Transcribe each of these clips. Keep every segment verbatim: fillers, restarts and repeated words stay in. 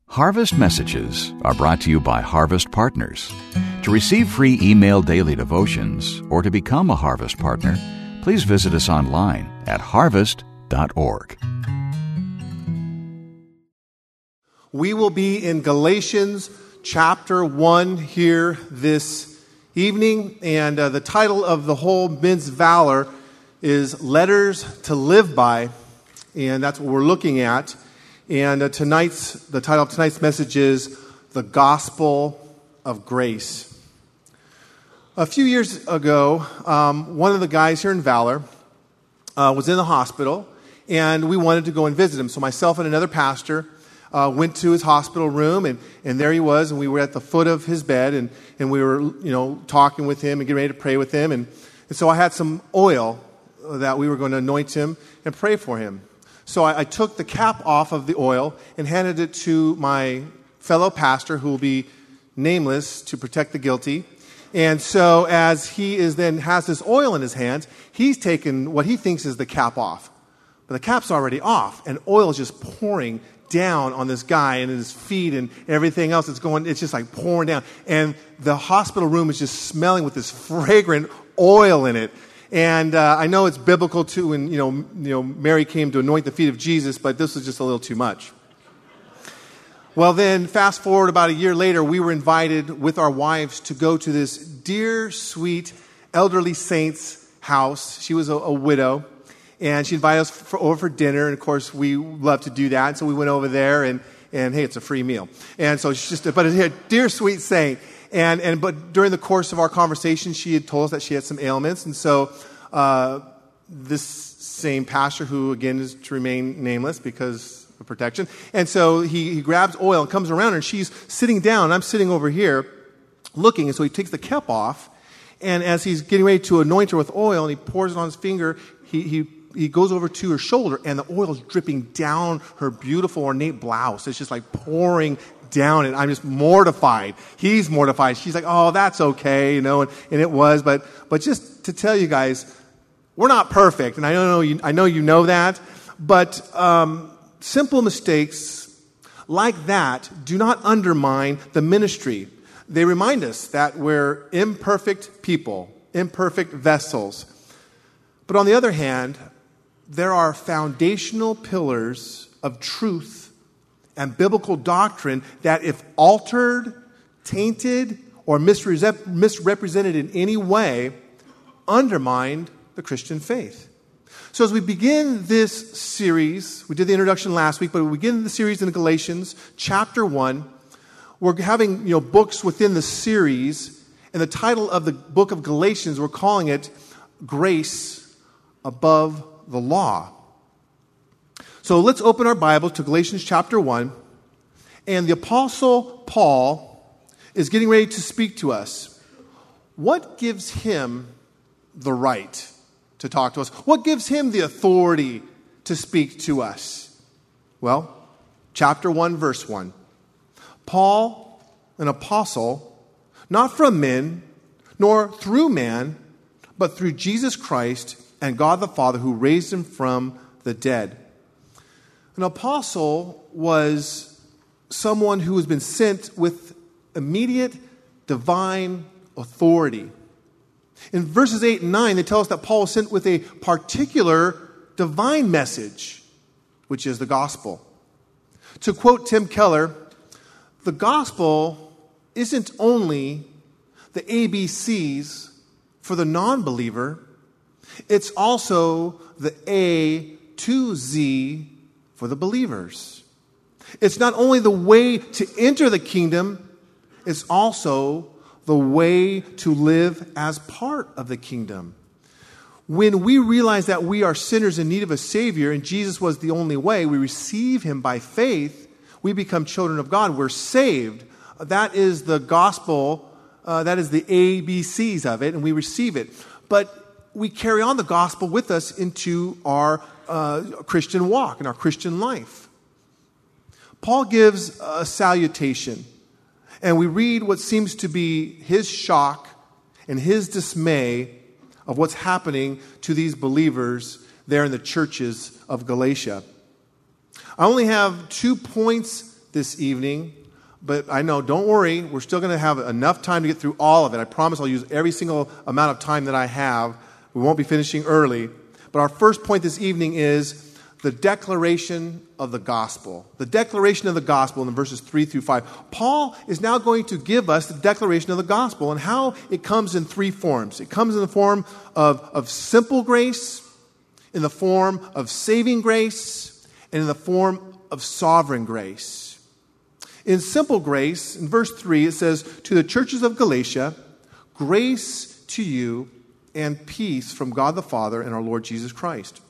Harvest Messages are brought to you by Harvest Partners. To receive free email daily devotions or to become a Harvest Partner, please visit us online at harvest dot org. We will be in Galatians chapter one here this evening, and uh, the title of the whole Men's Valor is Letters to Live By, and that's what we're looking at. And uh, tonight's the title of tonight's message is The Gospel of Grace. A few years ago, um, one of the guys here in Valor uh, was in the hospital, and we wanted to go and visit him. So myself and another pastor uh, went to his hospital room, and, and there he was, and we were at the foot of his bed, and, and we were, you know, talking with him and getting ready to pray with him. And, and so I had some oil that we were going to anoint him and pray for him. So I, I took the cap off of the oil and handed it to my fellow pastor, who will be nameless to protect the guilty. And so as he is then has this oil in his hands, he's taken what he thinks is the cap off. But the cap's already off, and oil is just pouring down on this guy and his feet and everything else. It's going, it's just like pouring down. And the hospital room is just smelling with this fragrant oil in it. And uh, I know it's biblical too, and you know, you know, Mary came to anoint the feet of Jesus, but this was just a little too much. Well, then, fast forward about a year later, we were invited with our wives to go to this dear, sweet, elderly saint's house. She was a, a widow, and she invited us for, over for dinner. And of course, we love to do that, and so we went over there, and and hey, it's a free meal. And so she's just, but it's a dear, sweet saint. And and but during the course of our conversation, she had told us that she had some ailments, and so uh, this same pastor, who again is to remain nameless because of protection, and so he, he grabs oil and comes around, and she's sitting down, and I'm sitting over here looking, and so he takes the cap off, and as he's getting ready to anoint her with oil, and he pours it on his finger, he he he goes over to her shoulder, and the oil is dripping down her beautiful ornate blouse. It's just like pouring down, and I'm just mortified. He's mortified. She's like, oh, that's okay, you know, and, and it was, but but just to tell you guys, we're not perfect, and I know you, I know you know that, but um, simple mistakes like that do not undermine the ministry. They remind us that we're imperfect people, imperfect vessels. But on the other hand, there are foundational pillars of truth and biblical doctrine that, if altered, tainted, or misre- misrepresented in any way, undermine the Christian faith. So as we begin this series, we did the introduction last week, but we begin the series in Galatians chapter one. We're having, you know, books within the series, and the title of the book of Galatians, we're calling it Grace Above the Law. So let's open our Bible to Galatians chapter one, and the Apostle Paul is getting ready to speak to us. What gives him the right to talk to us? What gives him the authority to speak to us? Well, chapter one, verse one. Paul, an apostle, not from men, nor through man, but through Jesus Christ and God the Father, who raised him from the dead. An apostle was someone who has been sent with immediate divine authority. In verses eight and nine, they tell us that Paul was sent with a particular divine message, which is the gospel. To quote Tim Keller, the gospel isn't only the A B Cs for the non-believer, it's also the A to Z for the believers. It's not only the way to enter the kingdom, it's also the way to live as part of the kingdom. When we realize that we are sinners in need of a Savior, and Jesus was the only way, we receive Him by faith, we become children of God. We're saved. That is the gospel. Uh, that is the A B Cs of it, and we receive it. But we carry on the gospel with us into our uh, Christian walk and our Christian life. Paul gives a salutation, and we read what seems to be his shock and his dismay of what's happening to these believers there in the churches of Galatia. I only have two points this evening, but I know, don't worry, we're still going to have enough time to get through all of it. I promise I'll use every single amount of time that I have. We won't be finishing early. But our first point this evening is the declaration of the gospel. The declaration of the gospel in verses three through five. Paul is now going to give us the declaration of the gospel and how it comes in three forms. It comes in the form of, of simple grace, in the form of saving grace, and in the form of sovereign grace. In simple grace, in verse three, it says, "To the churches of Galatia, grace to you and peace from God the Father and our Lord Jesus Christ."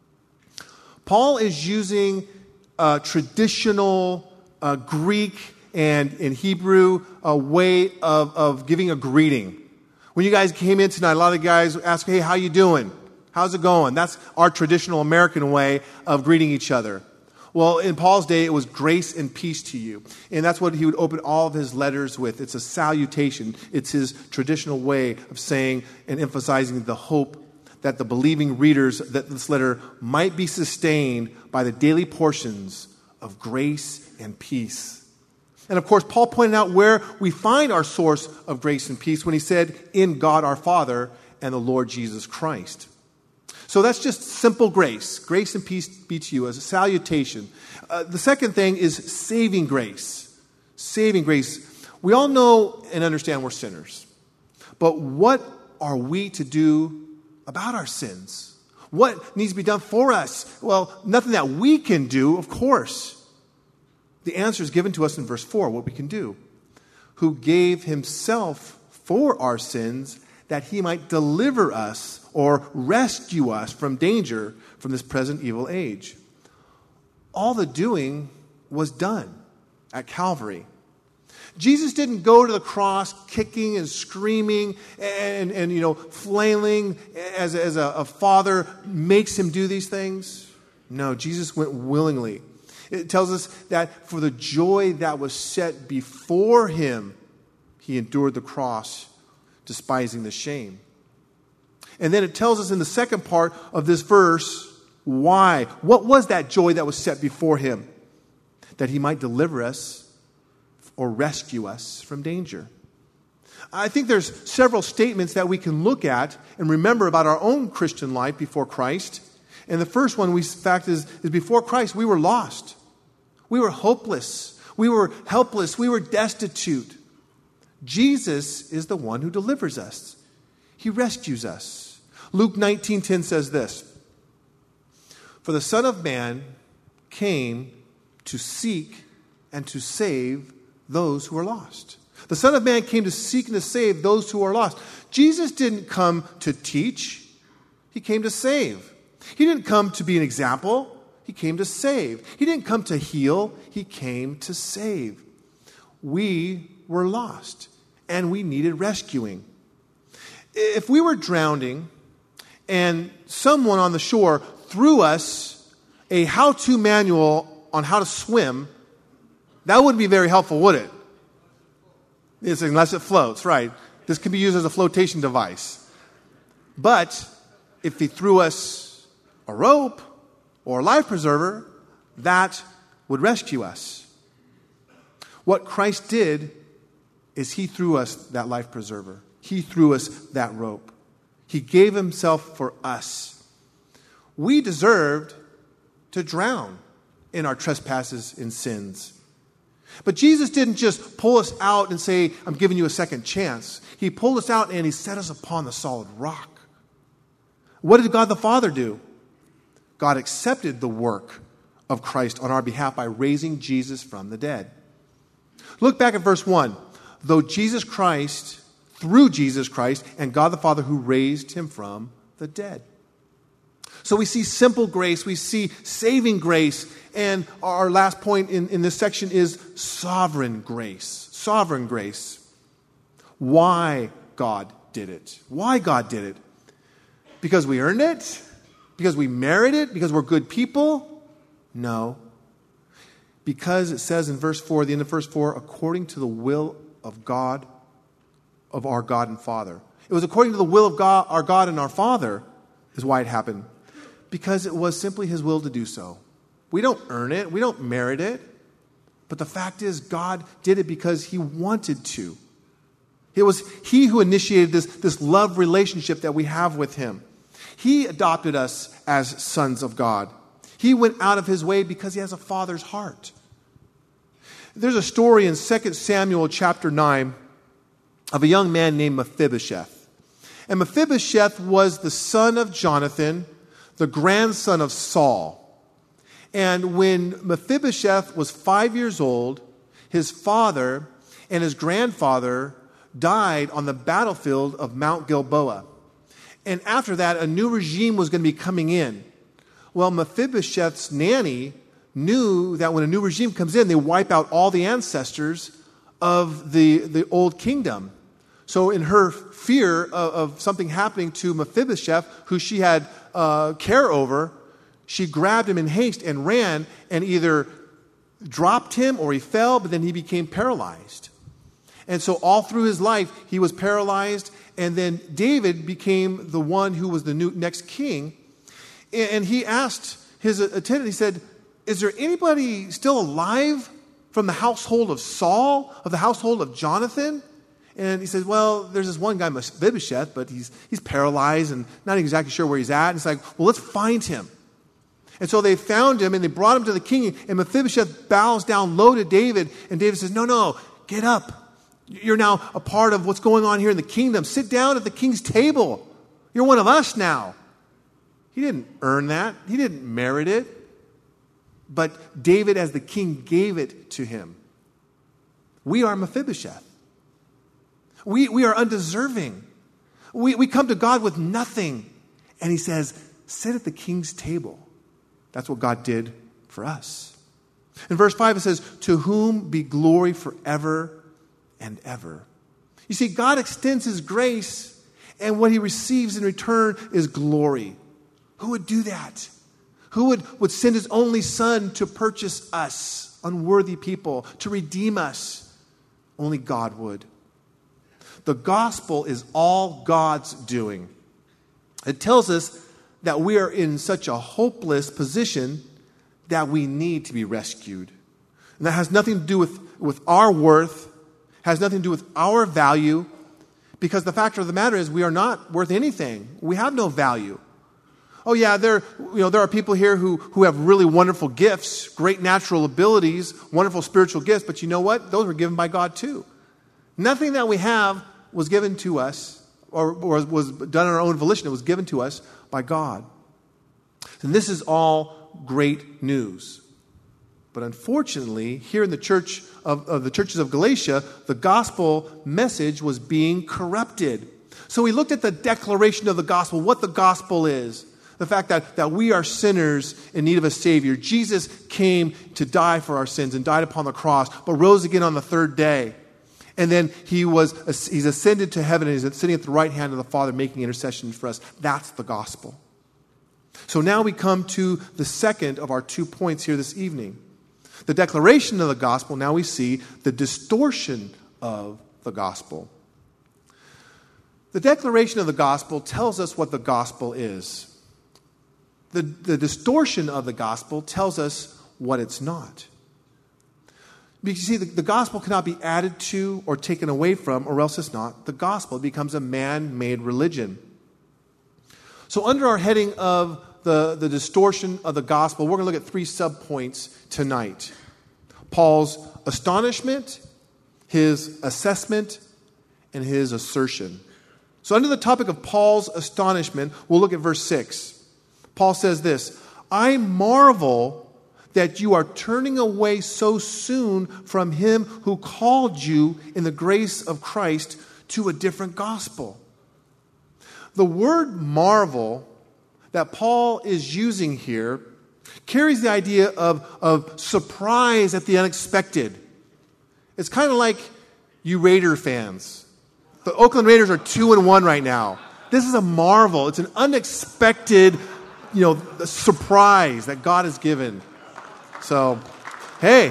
Paul is using uh, traditional uh, Greek and in Hebrew a way of, of giving a greeting. When you guys came in tonight, a lot of guys ask, "Hey, how you doing? How's it going?" That's our traditional American way of greeting each other. Well, in Paul's day, it was grace and peace to you. And that's what he would open all of his letters with. It's a salutation. It's his traditional way of saying and emphasizing the hope that the believing readers, that this letter might be sustained by the daily portions of grace and peace. And of course, Paul pointed out where we find our source of grace and peace when he said, "In God our Father and the Lord Jesus Christ." So that's just simple grace. Grace and peace be to you as a salutation. Uh, the second thing is saving grace. Saving grace. We all know and understand we're sinners. But what are we to do about our sins? What needs to be done for us? Well, nothing that we can do, of course. The answer is given to us in verse four, what we can do. "Who gave himself for our sins, that he might deliver us or rescue us from danger from this present evil age." All the doing was done at Calvary. Jesus didn't go to the cross kicking and screaming and, and you know, flailing as, as a, a father makes him do these things. No, Jesus went willingly. It tells us that for the joy that was set before him, he endured the cross, despising the shame. And then it tells us in the second part of this verse, why? What was that joy that was set before him? That he might deliver us or rescue us from danger. I think there's several statements that we can look at and remember about our own Christian life before Christ. And the first one, we, in fact, is, is before Christ, we were lost. We were hopeless. We were helpless. We were destitute. Jesus is the one who delivers us. He rescues us. Luke nineteen ten says this, "For the Son of Man came to seek and to save those who are lost." The Son of Man came to seek and to save those who are lost. Jesus didn't come to teach. He came to save. He didn't come to be an example. He came to save. He didn't come to heal. He came to save. We were lost, and we needed rescuing. If we were drowning and someone on the shore threw us a how-to manual on how to swim, that wouldn't be very helpful, would it? It's unless it floats, right? This can be used as a flotation device. But if he threw us a rope or a life preserver, that would rescue us. What Christ did is he threw us that life preserver. He threw us that rope. He gave himself for us. We deserved to drown in our trespasses and sins. But Jesus didn't just pull us out and say, "I'm giving you a second chance." He pulled us out and he set us upon the solid rock. What did God the Father do? God accepted the work of Christ on our behalf by raising Jesus from the dead. Look back at verse one. "Though Jesus Christ, through Jesus Christ, and God the Father who raised him from the dead." So we see simple grace, we see saving grace, and our last point in, in this section is sovereign grace. Sovereign grace. Why God did it. Why God did it. Because we earned it? Because we merit it? Because we're good people? No. Because it says in verse four, the end of verse four, according to the will of God, of our God and Father. It was according to the will of God, our God and our Father, is why it happened. Because it was simply his will to do so. We don't earn it. We don't merit it. But the fact is, God did it because he wanted to. It was he who initiated this, this love relationship that we have with him. He adopted us as sons of God. He went out of his way because he has a father's heart. There's a story in Second Samuel chapter nine of a young man named Mephibosheth. And Mephibosheth was the son of Jonathan, the grandson of Saul. And when Mephibosheth was five years old, his father and his grandfather died on the battlefield of Mount Gilboa. And after that, a new regime was going to be coming in. Well, Mephibosheth's nanny knew that when a new regime comes in, they wipe out all the ancestors of the, the old kingdom. So in her fear of, of something happening to Mephibosheth, who she had uh, care over, she grabbed him in haste and ran and either dropped him or he fell, but then he became paralyzed. And so all through his life, he was paralyzed. And then David became the one who was the new next king. And he asked his attendant, he said, is there anybody still alive from the household of Saul, of the household of Jonathan? And he said, well, there's this one guy, Mephibosheth, but he's, he's paralyzed and not exactly sure where he's at. And it's like, well, let's find him. And so they found him and they brought him to the king. And Mephibosheth bows down low to David. And David says, no, no, get up. You're now a part of what's going on here in the kingdom. Sit down at the king's table. You're one of us now. He didn't earn that. He didn't merit it. But David, as the king, gave it to him. We are Mephibosheth. We, we are undeserving. We, we come to God with nothing. And he says, sit at the king's table. That's what God did for us. In verse five, it says, to whom be glory forever and ever. You see, God extends his grace, and what he receives in return is glory. Who would do that? Who would, would send his only son to purchase us, unworthy people, to redeem us? Only God would. The gospel is all God's doing. It tells us that we are in such a hopeless position that we need to be rescued. And that has nothing to do with, with our worth, has nothing to do with our value, because the fact of the matter is we are not worth anything. We have no value. Oh yeah, there, you know, there are people here who, who have really wonderful gifts, great natural abilities, wonderful spiritual gifts, but you know what? Those were given by God too. Nothing that we have was given to us or, or was done on our own volition. It was given to us by God. And this is all great news. But unfortunately, here in the church of, of the churches of Galatia, the gospel message was being corrupted. So we looked at the declaration of the gospel, what the gospel is. The fact that, that we are sinners in need of a Savior. Jesus came to die for our sins and died upon the cross, but rose again on the third day. And then he was he's ascended to heaven and he's sitting at the right hand of the Father making intercession for us. That's the gospel. So now we come to the second of our two points here this evening. The declaration of the gospel, now we see the distortion of the gospel. The declaration of the gospel tells us what the gospel is. The, the distortion of the gospel tells us what it's not. Because you see, the, the gospel cannot be added to or taken away from, or else it's not the gospel. It becomes a man-made religion. So under our heading of the, the distortion of the gospel, we're going to look at three subpoints tonight. Paul's astonishment, his assessment, and his assertion. So under the topic of Paul's astonishment, we'll look at verse six. Paul says this, I marvel that you are turning away so soon from him who called you in the grace of Christ to a different gospel. The word marvel that Paul is using here carries the idea of, of surprise at the unexpected. It's kind of like you Raider fans. The Oakland Raiders are two and one right now. This is a marvel. It's an unexpected, you know, surprise that God has given. So, hey,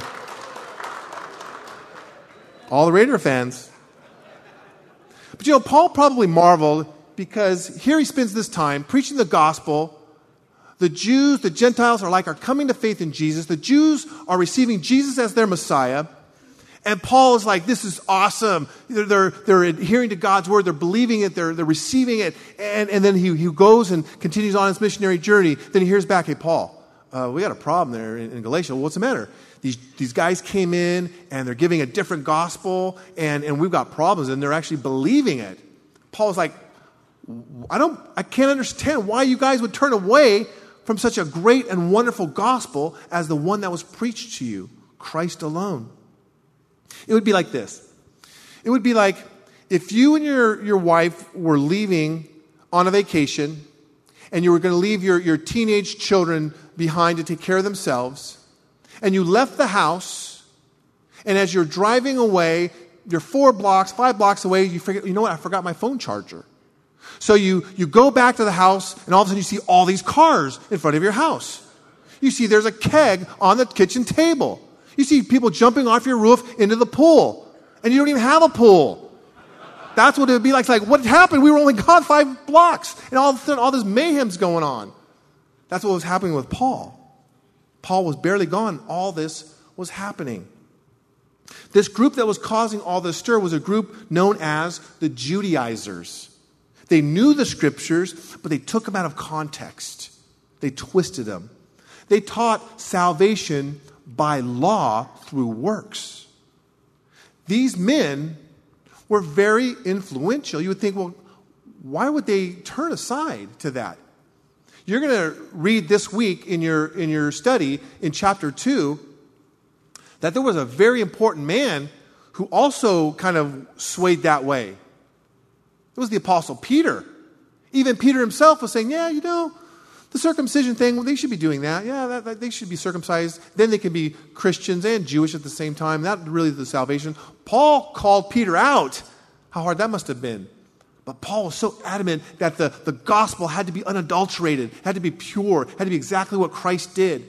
all the Raider fans. But you know, Paul probably marveled because here he spends this time preaching the gospel. The Jews, the Gentiles are like are coming to faith in Jesus. The Jews are receiving Jesus as their Messiah. And Paul is like, this is awesome. They're, they're, they're adhering to God's word. They're believing it. They're, they're receiving it. And, and then he, he goes and continues on his missionary journey. Then he hears back, hey, Paul, uh, we got a problem there in, in Galatia. Well, what's the matter? These, these guys came in and they're giving a different gospel and, and we've got problems and they're actually believing it. Paul's like, I don't, I can't understand why you guys would turn away from such a great and wonderful gospel as the one that was preached to you, Christ alone. It would be like this. It would be like if you and your, your wife were leaving on a vacation and you were going to leave your, your teenage children behind to take care of themselves, and you left the house, and as you're driving away, you're four blocks, five blocks away, you forget, you know what, I forgot my phone charger. So you, you go back to the house, and all of a sudden you see all these cars in front of your house. You see there's a keg on the kitchen table. You see people jumping off your roof into the pool, and you don't even have a pool. That's what it would be like. It's like, what happened? We were only gone five blocks, and all of a sudden all this mayhem's going on. That's what was happening with Paul. Paul was barely gone. All this was happening. This group that was causing all this stir was a group known as the Judaizers. They knew the scriptures, but they took them out of context. They twisted them. They taught salvation by law through works. These men were very influential. You would think, well, why would they turn aside to that? You're going to read this week in your, in your study in chapter two that there was a very important man who also kind of swayed that way. It was the Apostle Peter. Even Peter himself was saying, yeah, you know, the circumcision thing, well, they should be doing that. Yeah, that, that, they should be circumcised. Then they can be Christians and Jewish at the same time. That really is the salvation. Paul called Peter out. How hard that must have been. But Paul was so adamant that the, the gospel had to be unadulterated, had to be pure, had to be exactly what Christ did.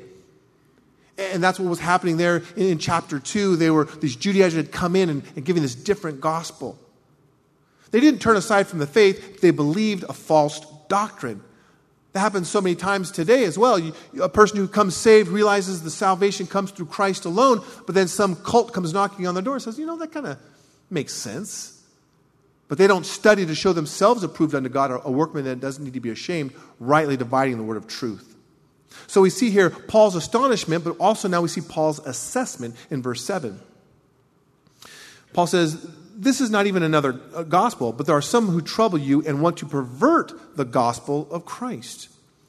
And that's what was happening there in, in chapter two. They were, these Judaizers had come in and, and giving this different gospel. They didn't turn aside from the faith. They believed a false doctrine. That happens so many times today as well. You, a person who comes saved realizes the salvation comes through Christ alone, but then some cult comes knocking on the door and says, you know, that kind of makes sense. But they don't study to show themselves approved unto God, a workman that doesn't need to be ashamed, rightly dividing the word of truth. So we see here Paul's astonishment, but also now we see Paul's assessment in verse seven. Paul says, this is not even another gospel, but there are some who trouble you and want to pervert the gospel of Christ.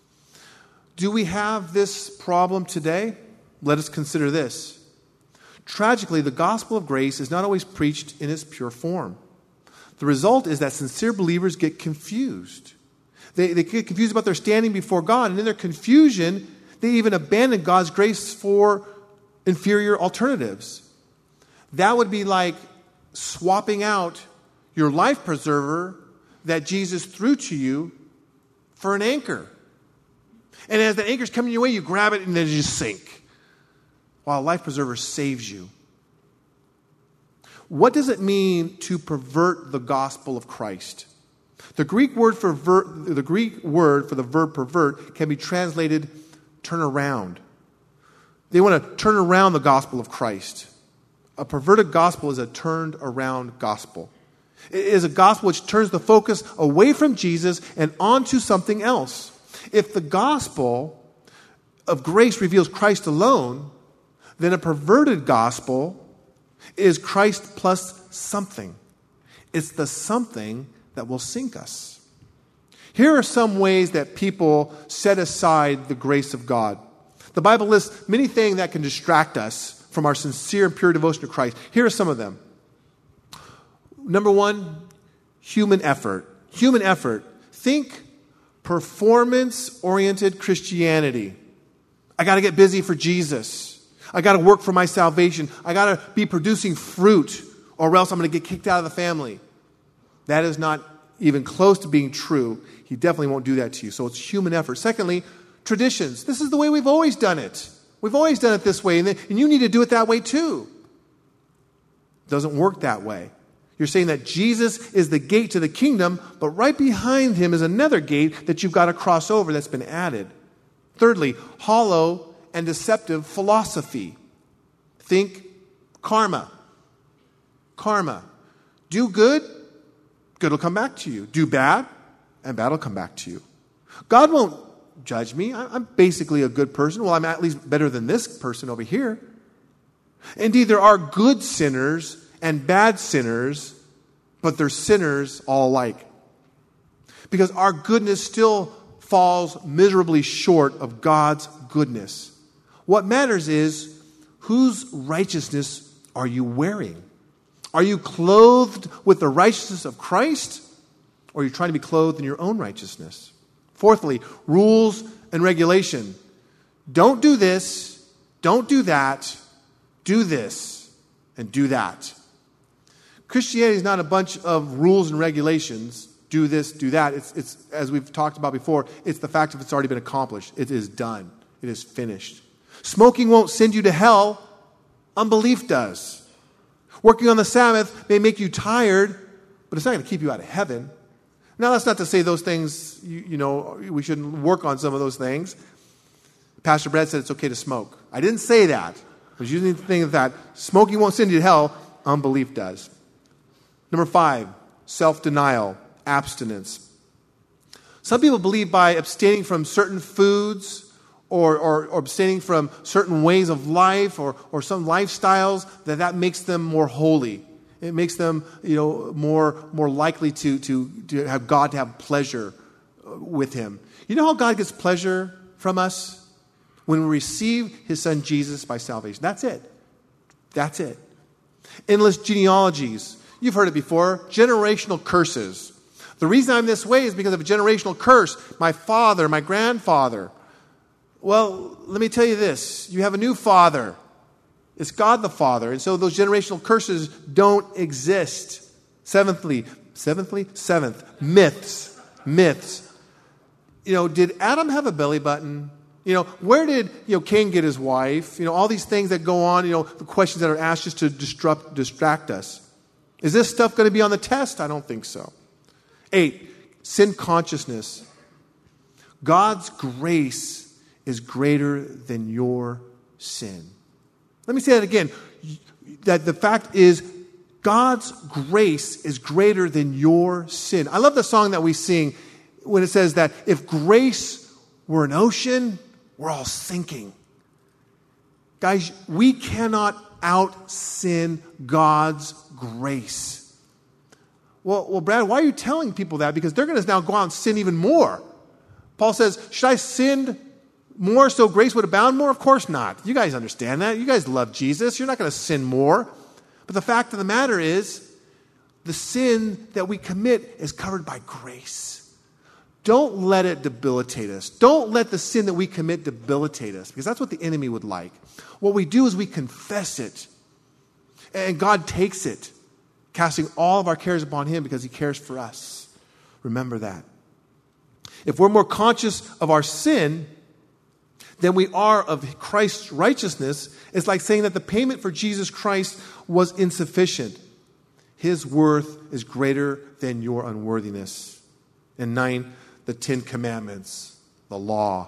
Do we have this problem today? Let us consider this. Tragically, the gospel of grace is not always preached in its pure form. The result is that sincere believers get confused. They, they get confused about their standing before God, and in their confusion, they even abandon God's grace for inferior alternatives. That would be like swapping out your life preserver that Jesus threw to you for an anchor. And as the anchor's coming your way, you grab it and then you just sink, while a life preserver saves you. What does it mean to pervert the gospel of Christ? The Greek word for ver, the Greek word for the verb pervert can be translated turn around. They want to turn around the gospel of Christ. A perverted gospel is a turned around gospel. It is a gospel which turns the focus away from Jesus and onto something else. If the gospel of grace reveals Christ alone, then a perverted gospel is Christ plus something. It's the something that will sink us. Here are some ways that people set aside the grace of God. The Bible lists many things that can distract us from our sincere and pure devotion to Christ. Here are some of them. Number one, human effort. Human effort. Think performance-oriented Christianity. I got to get busy for Jesus. I got to work for my salvation. I got to be producing fruit, or else I'm going to get kicked out of the family. That is not even close to being true. He definitely won't do that to you. So it's human effort. Secondly, traditions. This is the way we've always done it. We've always done it this way, and, then, and you need to do it that way too. It doesn't work that way. You're saying that Jesus is the gate to the kingdom, but right behind him is another gate that you've got to cross over that's been added. Thirdly, hollow and deceptive philosophy. Think karma. Karma. Do good, good will come back to you. Do bad, and bad will come back to you. God won't judge me. I'm basically a good person. Well, I'm at least better than this person over here. Indeed, there are good sinners and bad sinners, but they're sinners all alike. Because our goodness still falls miserably short of God's goodness. What matters is, whose righteousness are you wearing? Are you clothed with the righteousness of Christ, or are you trying to be clothed in your own righteousness? Fourthly, rules and regulation. Don't do this, don't do that, do this, and do that. Christianity is not a bunch of rules and regulations. Do this, do that. It's, it's, as we've talked about before, it's the fact that it's already been accomplished. It is done. It is finished. Smoking won't send you to hell. Unbelief does. Working on the Sabbath may make you tired, but it's not going to keep you out of heaven. Now, that's not to say those things, you, you know, we shouldn't work on some of those things. Pastor Brad said it's okay to smoke. I didn't say that. I was using the thing that smoking won't send you to hell. Unbelief does. Number five, self-denial, abstinence. Some people believe by abstaining from certain foods or, or, or abstaining from certain ways of life or, or some lifestyles, that that makes them more holy. It makes them, you know, more, more likely to, to, to have God to have pleasure with Him. You know how God gets pleasure from us? When we receive His Son Jesus by salvation. That's it. That's it. Endless genealogies. You've heard it before. Generational curses. The reason I'm this way is because of a generational curse. My father, my grandfather. Well, let me tell you this. You have a new father. It's God the Father. And so those generational curses don't exist. Seventhly, seventhly, seventh, myths. Myths. You know, did Adam have a belly button? You know, where did, you know, Cain get his wife? You know, all these things that go on, you know, the questions that are asked just to distract, distract us. Is this stuff going to be on the test? I don't think so. Eight, sin consciousness. God's grace is greater than your sin. Let me say that again. That the fact is, God's grace is greater than your sin. I love the song that we sing when it says that if grace were an ocean, we're all sinking. Guys, we cannot out-sin God's grace. Well, well, Brad, why are you telling people that? Because they're going to now go out and sin even more. Paul says, should I sin more so grace would abound more? Of course not. You guys understand that. You guys love Jesus. You're not going to sin more. But the fact of the matter is, the sin that we commit is covered by grace. Don't let it debilitate us. Don't let the sin that we commit debilitate us, because that's what the enemy would like. What we do is we confess it, and God takes it, casting all of our cares upon Him because He cares for us. Remember that. If we're more conscious of our sin than we are of Christ's righteousness, it's like saying that the payment for Jesus Christ was insufficient. His worth is greater than your unworthiness. And nine, the Ten Commandments, the law.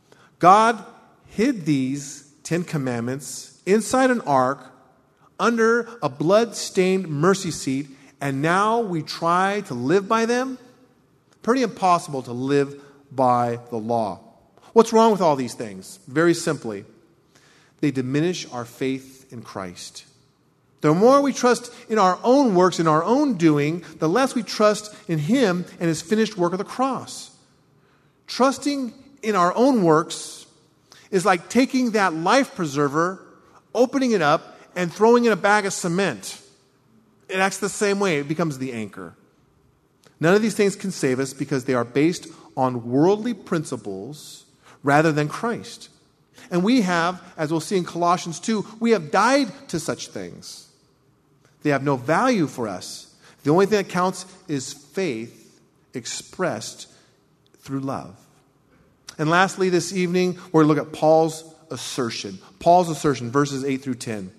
God hid these Ten Commandments inside an ark under a blood-stained mercy seat, and now we try to live by them? Pretty impossible to live by the law. What's wrong with all these things? Very simply, they diminish our faith in Christ. The more we trust in our own works, in our own doing, the less we trust in Him and His finished work of the cross. Trusting in our own works is like taking that life preserver, opening it up, and throwing in a bag of cement. It acts the same way. It becomes the anchor. None of these things can save us because they are based on worldly principles rather than Christ. And we have, as we'll see in Colossians two, we have died to such things. They have no value for us. The only thing that counts is faith expressed through love. And lastly, this evening, we're going to look at Paul's assertion. Paul's assertion, verses eight through ten.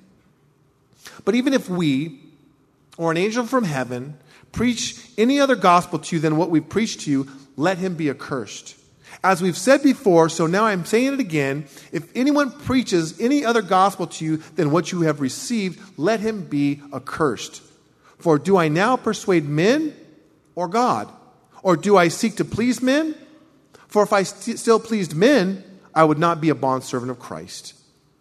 But even if we, or an angel from heaven, preach any other gospel to you than what we've preached to you, let him be accursed. As we've said before, so now I'm saying it again, if anyone preaches any other gospel to you than what you have received, let him be accursed. For do I now persuade men or God? Or do I seek to please men? For if I st- still pleased men, I would not be a bondservant of Christ.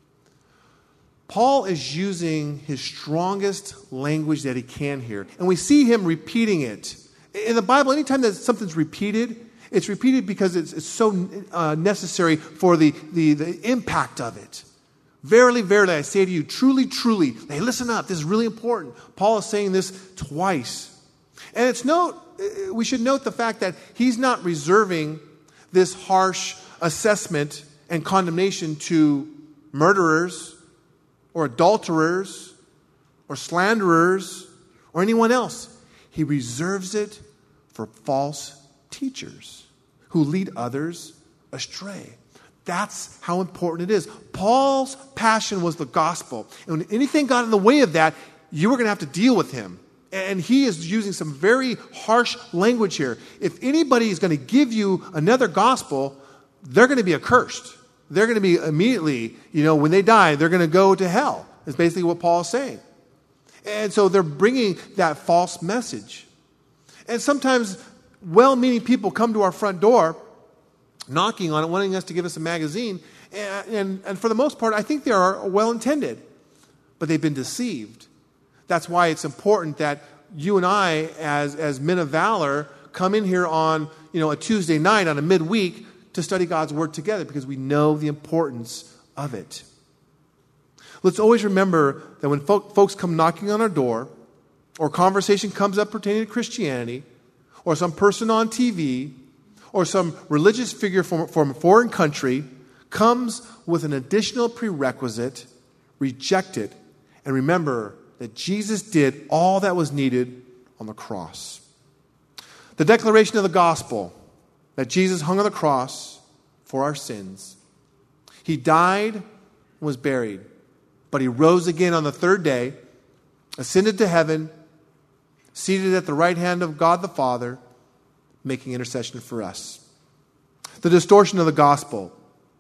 Paul is using his strongest language that he can here. And we see him repeating it. In the Bible, anytime that something's repeated, it's repeated because it's, it's so uh, necessary for the, the, the impact of it. Verily, verily, I say to you, truly, truly. Hey, listen up. This is really important. Paul is saying this twice. And it's note, we should note the fact that he's not reserving this harsh assessment and condemnation to murderers or adulterers or slanderers or anyone else. He reserves it for false teachers who lead others astray. That's how important it is. Paul's passion was the gospel. And when anything got in the way of that, you were going to have to deal with him. And he is using some very harsh language here. If anybody is going to give you another gospel, they're going to be accursed. They're going to be immediately, you know, when they die, they're going to go to hell. That's basically what Paul is saying. And so they're bringing that false message. And sometimes well-meaning people come to our front door, knocking on it, wanting us to give us a magazine. And, and, and for the most part, I think they are well-intended. But they've been deceived. That's why it's important that you and I, as, as men of valor, come in here on, you know, a Tuesday night, on a midweek, to study God's Word together, because we know the importance of it. Let's always remember that when folk, folks come knocking on our door, or conversation comes up pertaining to Christianity, or some person on T V, or some religious figure from, from a foreign country comes with an additional prerequisite, reject it, and remember that Jesus did all that was needed on the cross. The declaration of the gospel, that Jesus hung on the cross for our sins. He died and was buried, but he rose again on the third day, ascended to heaven, seated at the right hand of God the Father, making intercession for us. The distortion of the gospel,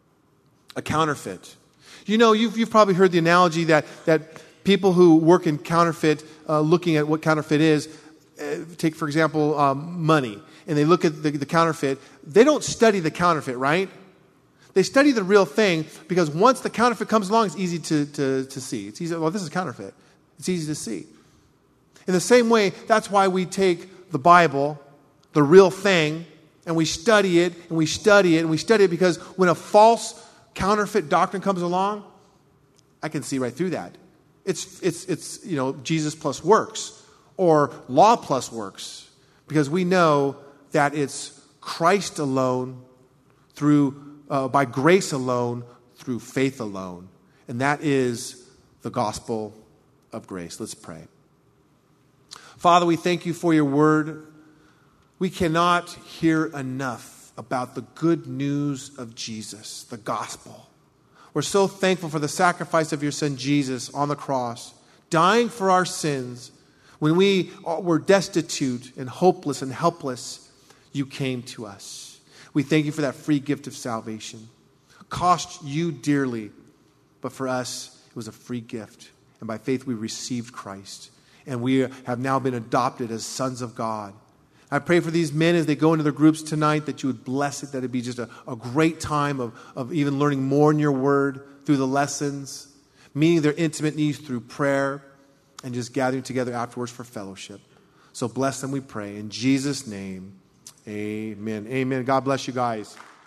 a counterfeit. You know, you've, you've probably heard the analogy that, that people who work in counterfeit, uh, looking at what counterfeit is, uh, take, for example, um, money, and they look at the, the counterfeit. They don't study the counterfeit, right? They study the real thing, because once the counterfeit comes along, it's easy to, to, to see. It's easy. Well, this is counterfeit. It's easy to see. In the same way, that's why we take the Bible, the real thing, and we study it, and we study it, and we study it, because when a false counterfeit doctrine comes along, I can see right through that. It's, it's, it's you know, Jesus plus works, or law plus works, because we know that it's Christ alone, through uh, by grace alone, through faith alone. And that is the gospel of grace. Let's pray. Father, we thank you for your word. We cannot hear enough about the good news of Jesus, the gospel. We're so thankful for the sacrifice of your son Jesus on the cross, dying for our sins. When we were destitute and hopeless and helpless, you came to us. We thank you for that free gift of salvation. Cost you dearly, but for us, it was a free gift. And by faith, we received Christ. And we have now been adopted as sons of God. I pray for these men as they go into their groups tonight, that you would bless it, that it'd be just a, a great time of, of even learning more in your word through the lessons, meeting their intimate needs through prayer, and just gathering together afterwards for fellowship. So bless them, we pray. In Jesus' name, amen. Amen. God bless you guys.